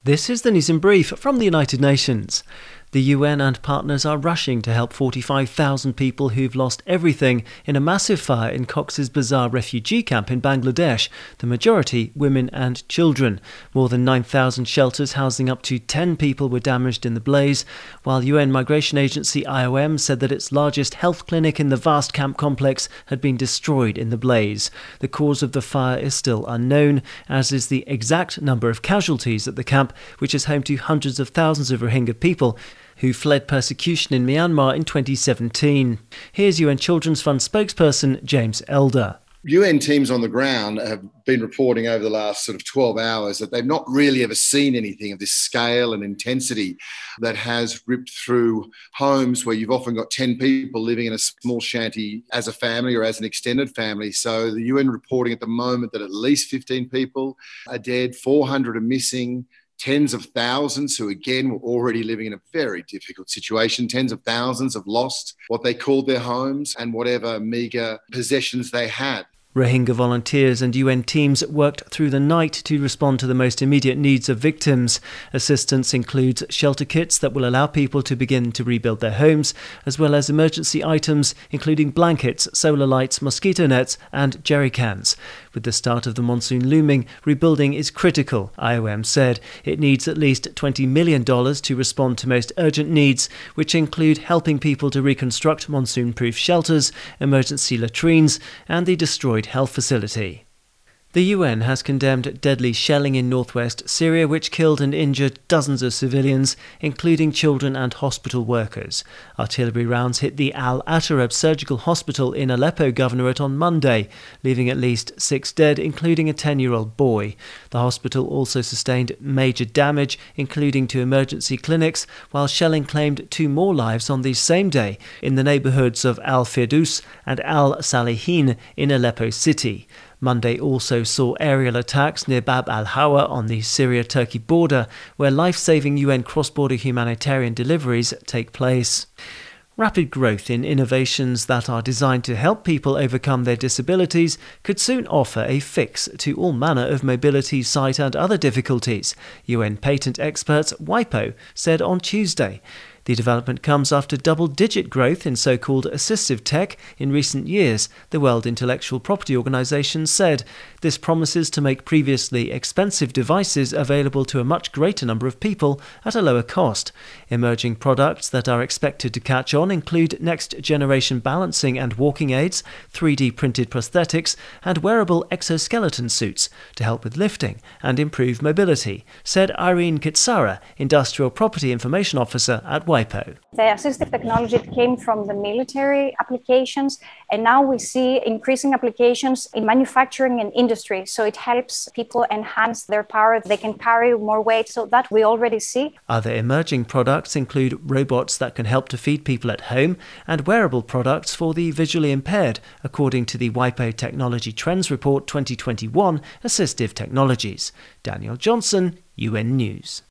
This is the news in brief from the United Nations. The UN and partners are rushing to help 45,000 people who've lost everything in a massive fire in Cox's Bazar refugee camp in Bangladesh, the majority women and children. More than 9,000 shelters housing up to 10 people were damaged in the blaze, while UN migration agency IOM said that its largest health clinic in the vast camp complex had been destroyed in the blaze. The cause of the fire is still unknown, as is the exact number of casualties at the camp, which is home to hundreds of thousands of Rohingya people who fled persecution in Myanmar in 2017. Here's UN Children's Fund spokesperson James Elder. UN teams on the ground have been reporting over the last 12 hours that they've not really ever seen anything of this scale and intensity that has ripped through homes where you've often got 10 people living in a small shanty as a family or as an extended family. So the UN reporting at the moment that at least 15 people are dead, 400 are missing, tens of thousands who, again, were already living in a very difficult situation. Tens of thousands have lost what they called their homes and whatever meagre possessions they had. Rohingya volunteers and UN teams worked through the night to respond to the most immediate needs of victims. Assistance includes shelter kits that will allow people to begin to rebuild their homes, as well as emergency items including blankets, solar lights, mosquito nets and jerry cans. With the start of the monsoon looming, rebuilding is critical, IOM said. It needs at least $20 million to respond to most urgent needs, which include helping people to reconstruct monsoon-proof shelters, emergency latrines and the destroyed health facility. The UN has condemned deadly shelling in northwest Syria, which killed and injured dozens of civilians, including children and hospital workers. Artillery rounds hit the Al-Atarab Surgical Hospital in Aleppo Governorate on Monday, leaving at least 6 dead, including a 10-year-old boy. The hospital also sustained major damage, including 2 emergency clinics, while shelling claimed 2 more lives on the same day in the neighbourhoods of Al-Firdaus and Al-Salihin in Aleppo city. Monday also saw aerial attacks near Bab al-Hawa on the Syria-Turkey border, where life-saving UN cross-border humanitarian deliveries take place. Rapid growth in innovations that are designed to help people overcome their disabilities could soon offer a fix to all manner of mobility, sight and other difficulties, UN patent experts WIPO said on Tuesday. The development comes after double-digit growth in so-called assistive tech in recent years, the World Intellectual Property Organization said. This promises to make previously expensive devices available to a much greater number of people at a lower cost. Emerging products that are expected to catch on include next-generation balancing and walking aids, 3D-printed prosthetics, and wearable exoskeleton suits to help with lifting and improve mobility, said Irene Kitsara, Industrial Property Information Officer at WIPO. The assistive technology came from the military applications, and now we see increasing applications in manufacturing and industry. So it helps people enhance their power. They can carry more weight, so that we already see. Other emerging products include robots that can help to feed people at home and wearable products for the visually impaired, according to the WIPO Technology Trends Report 2021, Assistive Technologies. Daniel Johnson, UN News.